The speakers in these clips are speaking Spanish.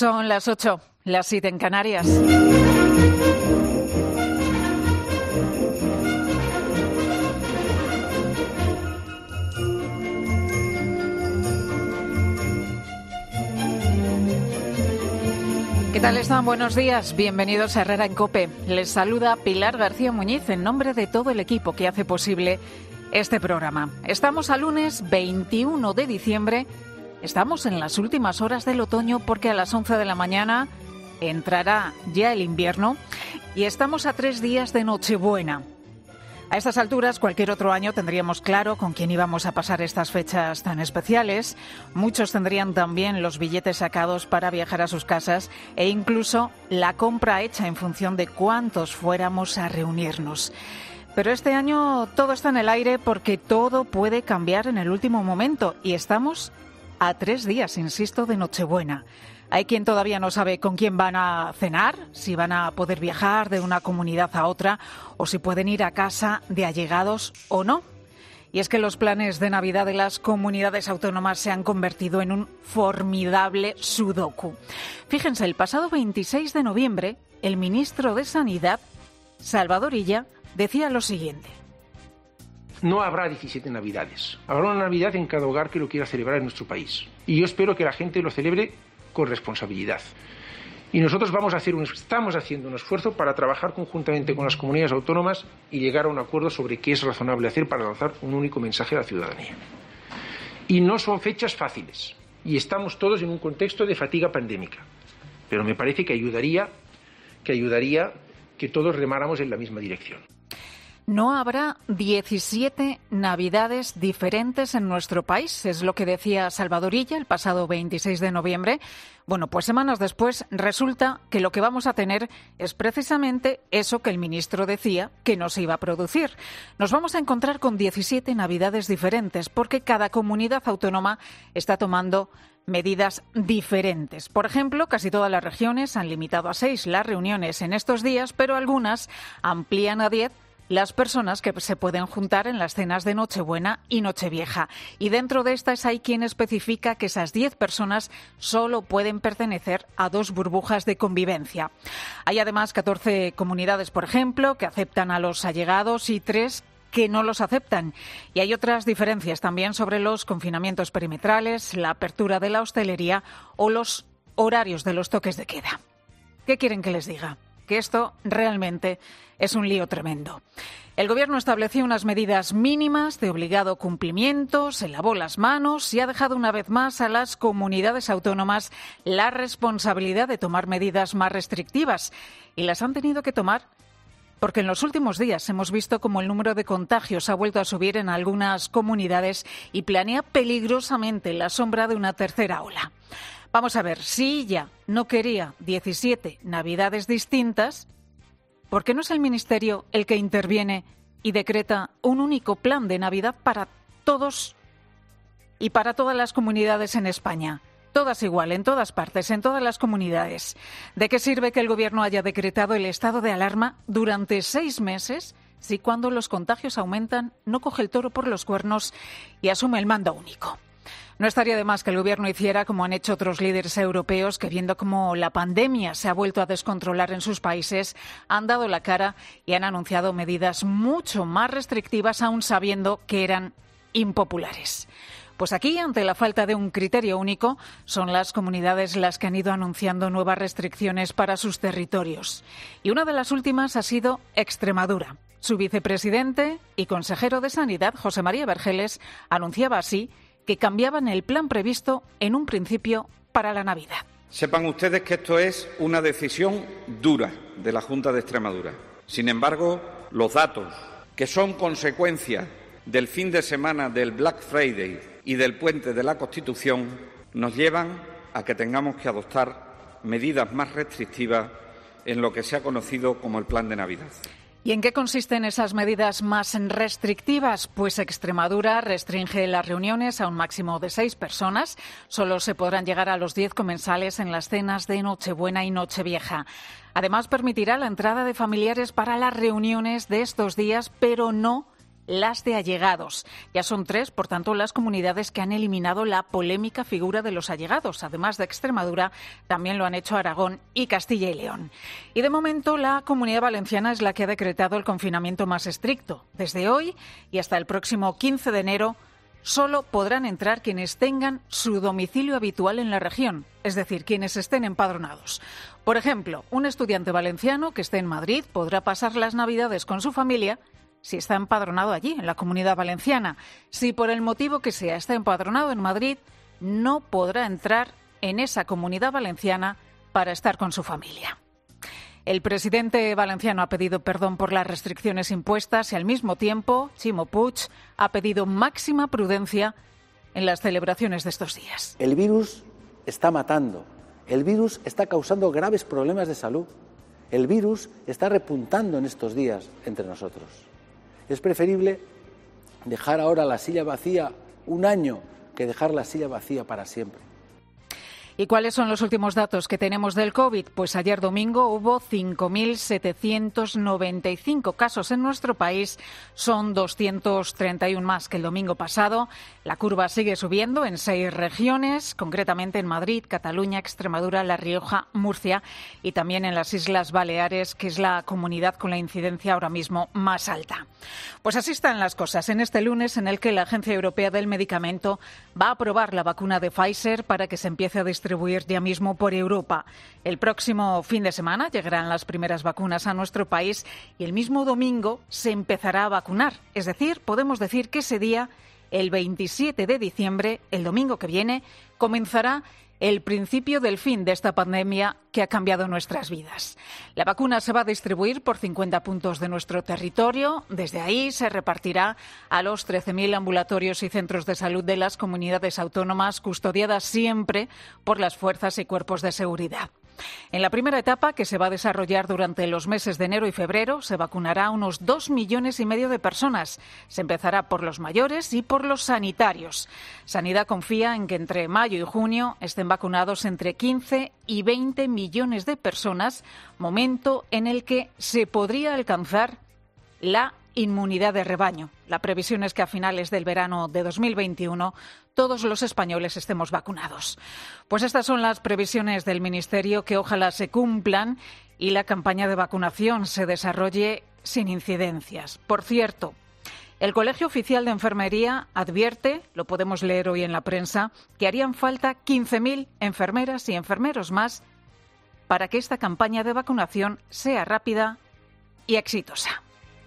Son las 8, las 7 en Canarias. ¿Qué tal están? Buenos días. Bienvenidos a Herrera en COPE. Les saluda Pilar García Muñiz en nombre de todo el equipo que hace posible este programa. Estamos a lunes 21 de diciembre. Estamos en las últimas horas del otoño porque a las 11 de la mañana entrará ya el invierno y estamos a 3 días de Nochebuena. A estas alturas, cualquier otro año tendríamos claro con quién íbamos a pasar estas fechas tan especiales. Muchos tendrían también los billetes sacados para viajar a sus casas e incluso la compra hecha en función de cuántos fuéramos a reunirnos. Pero este año todo está en el aire porque todo puede cambiar en el último momento y estamos a 3 días, insisto, de Nochebuena. Hay quien todavía no sabe con quién van a cenar, si van a poder viajar de una comunidad a otra o si pueden ir a casa de allegados o no. Y es que los planes de Navidad de las comunidades autónomas se han convertido en un formidable sudoku. Fíjense, el pasado 26 de noviembre, el ministro de Sanidad, Salvador Illa, decía lo siguiente. No habrá 17 Navidades. Habrá una Navidad en cada hogar que lo quiera celebrar en nuestro país. Y yo espero que la gente lo celebre con responsabilidad. Y nosotros estamos haciendo un esfuerzo para trabajar conjuntamente con las comunidades autónomas y llegar a un acuerdo sobre qué es razonable hacer para lanzar un único mensaje a la ciudadanía. Y no son fechas fáciles. Y estamos todos en un contexto de fatiga pandémica. Pero me parece que ayudaría que todos remáramos en la misma dirección. No habrá 17 Navidades diferentes en nuestro país, es lo que decía Salvador Illa el pasado 26 de noviembre. Bueno, pues semanas después resulta que lo que vamos a tener es precisamente eso que el ministro decía que no se iba a producir. Nos vamos a encontrar con 17 Navidades diferentes porque cada comunidad autónoma está tomando medidas diferentes. Por ejemplo, casi todas las regiones han limitado a 6 las reuniones en estos días, pero algunas amplían a 10 las personas que se pueden juntar en las cenas de Nochebuena y Nochevieja. Y dentro de estas hay quien especifica que esas 10 personas solo pueden pertenecer a 2 burbujas de convivencia. Hay además 14 comunidades, por ejemplo, que aceptan a los allegados y 3 que no los aceptan. Y hay otras diferencias también sobre los confinamientos perimetrales, la apertura de la hostelería o los horarios de los toques de queda. ¿Qué quieren que les diga? Que esto realmente es un lío tremendo. El Gobierno estableció unas medidas mínimas de obligado cumplimiento, se lavó las manos y ha dejado una vez más a las comunidades autónomas la responsabilidad de tomar medidas más restrictivas. Y las han tenido que tomar porque en los últimos días hemos visto cómo el número de contagios ha vuelto a subir en algunas comunidades y planea peligrosamente la sombra de una tercera ola. Vamos a ver, si ella no quería 17 Navidades distintas, ¿por qué no es el Ministerio el que interviene y decreta un único plan de Navidad para todos y para todas las comunidades en España? Todas igual, en todas partes, en todas las comunidades. ¿De qué sirve que el Gobierno haya decretado el estado de alarma durante 6 meses si cuando los contagios aumentan no coge el toro por los cuernos y asume el mando único? No estaría de más que el Gobierno hiciera como han hecho otros líderes europeos que, viendo cómo la pandemia se ha vuelto a descontrolar en sus países, han dado la cara y han anunciado medidas mucho más restrictivas, aún sabiendo que eran impopulares. Pues aquí, ante la falta de un criterio único, son las comunidades las que han ido anunciando nuevas restricciones para sus territorios. Y una de las últimas ha sido Extremadura. Su vicepresidente y consejero de Sanidad, José María Vergeles, anunciaba así que cambiaban el plan previsto en un principio para la Navidad. Sepan ustedes que esto es una decisión dura de la Junta de Extremadura. Sin embargo, los datos que son consecuencia del fin de semana del Black Friday y del puente de la Constitución nos llevan a que tengamos que adoptar medidas más restrictivas en lo que se ha conocido como el Plan de Navidad. ¿Y en qué consisten esas medidas más restrictivas? Pues Extremadura restringe las reuniones a un máximo de 6 personas. Solo se podrán llegar a los 10 comensales en las cenas de Nochebuena y Nochevieja. Además, permitirá la entrada de familiares para las reuniones de estos días, pero no las de allegados. Ya son 3, por tanto, las comunidades que han eliminado la polémica figura de los allegados. Además de Extremadura, también lo han hecho Aragón y Castilla y León. Y de momento, la Comunidad Valenciana es la que ha decretado el confinamiento más estricto. Desde hoy y hasta el próximo 15 de enero, solo podrán entrar quienes tengan su domicilio habitual en la región, es decir, quienes estén empadronados. Por ejemplo, un estudiante valenciano que esté en Madrid podrá pasar las Navidades con su familia si está empadronado allí, en la Comunidad Valenciana. Si por el motivo que sea está empadronado en Madrid, no podrá entrar en esa Comunidad Valenciana para estar con su familia. El presidente valenciano ha pedido perdón por las restricciones impuestas y al mismo tiempo Ximo Puig ha pedido máxima prudencia en las celebraciones de estos días. El virus está matando, el virus está causando graves problemas de salud, el virus está repuntando en estos días entre nosotros. Es preferible dejar ahora la silla vacía un año que dejar la silla vacía para siempre. ¿Y cuáles son los últimos datos que tenemos del COVID? Pues ayer domingo hubo 5.795 casos en nuestro país. Son 231 más que el domingo pasado. La curva sigue subiendo en 6 regiones, concretamente en Madrid, Cataluña, Extremadura, La Rioja, Murcia y también en las Islas Baleares, que es la comunidad con la incidencia ahora mismo más alta. Pues así están las cosas en este lunes en el que la Agencia Europea del Medicamento va a aprobar la vacuna de Pfizer para que se empiece a distribuir ya mismo por Europa. El próximo fin de semana llegarán las primeras vacunas a nuestro país y el mismo domingo se empezará a vacunar. Es decir, podemos decir que ese día, el 27 de diciembre, el domingo que viene, comenzará el principio del fin de esta pandemia que ha cambiado nuestras vidas. La vacuna se va a distribuir por 50 puntos de nuestro territorio. Desde ahí se repartirá a los 13.000 ambulatorios y centros de salud de las comunidades autónomas, custodiadas siempre por las fuerzas y cuerpos de seguridad. En la primera etapa, que se va a desarrollar durante los meses de enero y febrero, se vacunará a unos 2,5 millones de personas. Se empezará por los mayores y por los sanitarios. Sanidad confía en que entre mayo y junio estén vacunados entre 15 y 20 millones de personas, momento en el que se podría alcanzar la inmunidad de rebaño. La previsión es que a finales del verano de 2021 todos los españoles estemos vacunados. Pues estas son las previsiones del Ministerio, que ojalá se cumplan y la campaña de vacunación se desarrolle sin incidencias. Por cierto, el Colegio Oficial de Enfermería advierte, lo podemos leer hoy en la prensa, que harían falta 15.000 enfermeras y enfermeros más para que esta campaña de vacunación sea rápida y exitosa.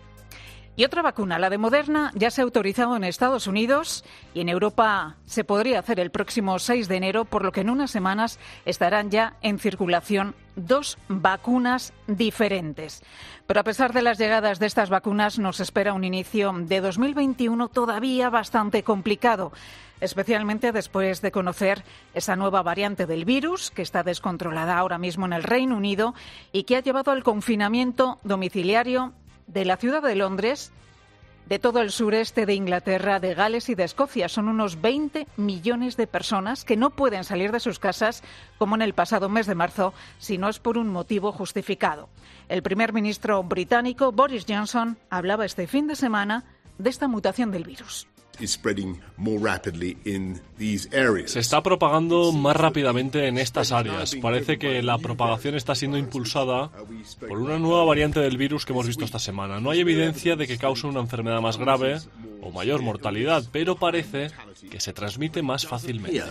Y otra vacuna, la de Moderna, ya se ha autorizado en Estados Unidos y en Europa se podría hacer el próximo 6 de enero, por lo que en unas semanas estarán ya en circulación 2 vacunas diferentes. Pero a pesar de las llegadas de estas vacunas, nos espera un inicio de 2021 todavía bastante complicado, especialmente después de conocer esa nueva variante del virus que está descontrolada ahora mismo en el Reino Unido y que ha llevado al confinamiento domiciliario de la ciudad de Londres, de todo el sureste de Inglaterra, de Gales y de Escocia. Son unos 20 millones de personas que no pueden salir de sus casas, como en el pasado mes de marzo, si no es por un motivo justificado. El primer ministro británico, Boris Johnson, hablaba este fin de semana de esta mutación del virus. Se está propagando más rápidamente en estas áreas. Parece que la propagación está siendo impulsada por una nueva variante del virus que hemos visto esta semana. No hay evidencia de que cause una enfermedad más grave o mayor mortalidad, pero parece que se transmite más fácilmente.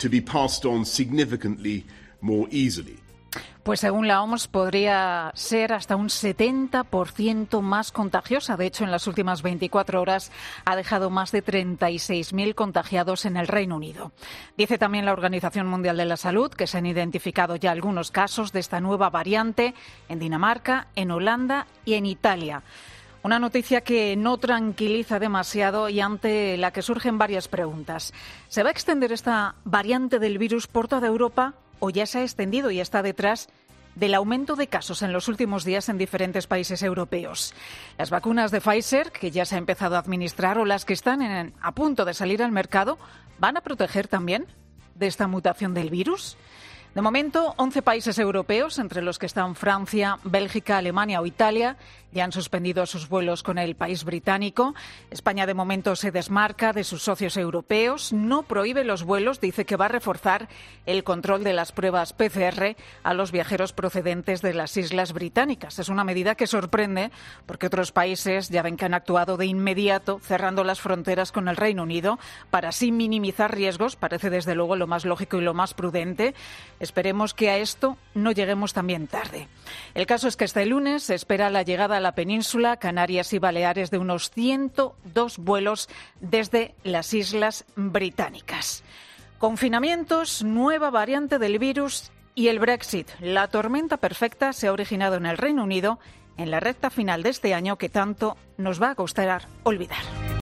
Pues según la OMS podría ser hasta un 70% más contagiosa. De hecho, en las últimas 24 horas ha dejado más de 36.000 contagiados en el Reino Unido. Dice también la Organización Mundial de la Salud que se han identificado ya algunos casos de esta nueva variante en Dinamarca, en Holanda y en Italia. Una noticia que no tranquiliza demasiado y ante la que surgen varias preguntas. ¿Se va a extender esta variante del virus por toda Europa o ya se ha extendido y está detrás del aumento de casos en los últimos días en diferentes países europeos? Las vacunas de Pfizer, que ya se ha empezado a administrar, o las que están a punto de salir al mercado, ¿van a proteger también de esta mutación del virus? De momento, 11 países europeos, entre los que están Francia, Bélgica, Alemania o Italia, ya han suspendido sus vuelos con el país británico. España, de momento, se desmarca de sus socios europeos. No prohíbe los vuelos, dice que va a reforzar el control de las pruebas PCR a los viajeros procedentes de las Islas Británicas. Es una medida que sorprende porque otros países ya ven que han actuado de inmediato, cerrando las fronteras con el Reino Unido para así minimizar riesgos. Parece, desde luego, lo más lógico y lo más prudente. Esperemos que a esto no lleguemos también tarde. El caso es que este lunes se espera la llegada a la península, Canarias y Baleares de unos 102 vuelos desde las Islas Británicas. Confinamientos, nueva variante del virus y el Brexit. La tormenta perfecta se ha originado en el Reino Unido en la recta final de este año que tanto nos va a costar olvidar.